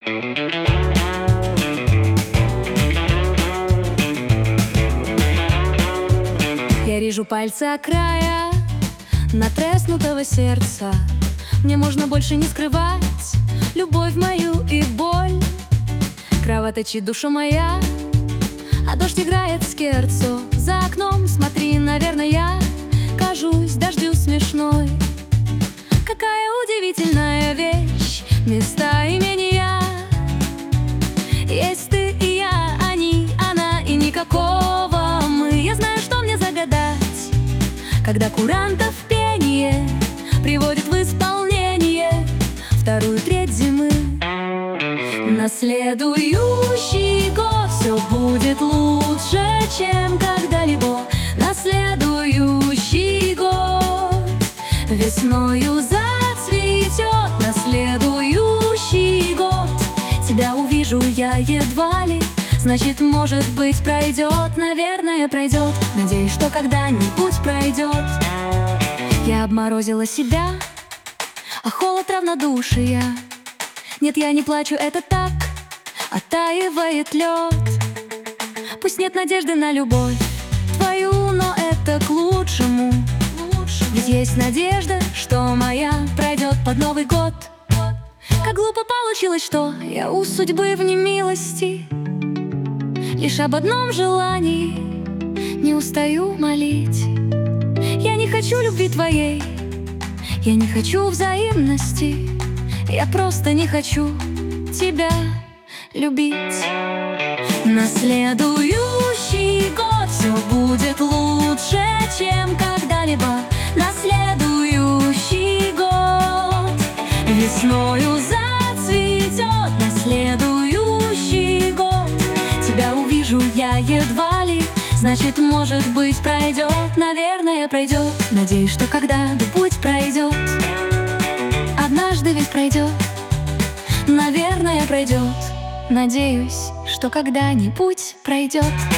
Я режу пальцы о края натреснутого сердца. Мне можно больше не скрывать любовь мою и боль. Кровоточит душа моя, а дождь играет скерцо. За окном, смотри, наверное, я кажусь дождю смешной. Какая удивительная вещь, места, имения. Есть ты и я, они, она и никакого мы. Я знаю, что мне загадать, когда курантов пение приводит в исполнение вторую треть зимы. На следующий год все будет лучше, чем когда-либо. На следующий год весною зацветет. На следующий год тебя увижу я едва ли. Значит, может быть, пройдет, наверное, пройдет. Надеюсь, что когда-нибудь пройдет. Я обморозила себя, а холод равнодушия. Нет, я не плачу, это так, оттаивает лед. Пусть нет надежды на любовь твою, но это к лучшему. Ведь есть надежда, что моя пройдет под Новый год. Как глупо получилось, что я у судьбы в немилости. Лишь об одном желании не устаю молить. Я не хочу любви твоей, я не хочу взаимности. Я просто не хочу тебя любить. На следующий год все будет лучше, чем когда-либо. На следующий год весною зацветет. На следующий год тебя увижу я едва ли. Значит, может быть, пройдет, наверное, пройдет. Надеюсь, что когда-нибудь пройдет. Однажды ведь пройдет, наверное, пройдет. Надеюсь, что когда-нибудь пройдет.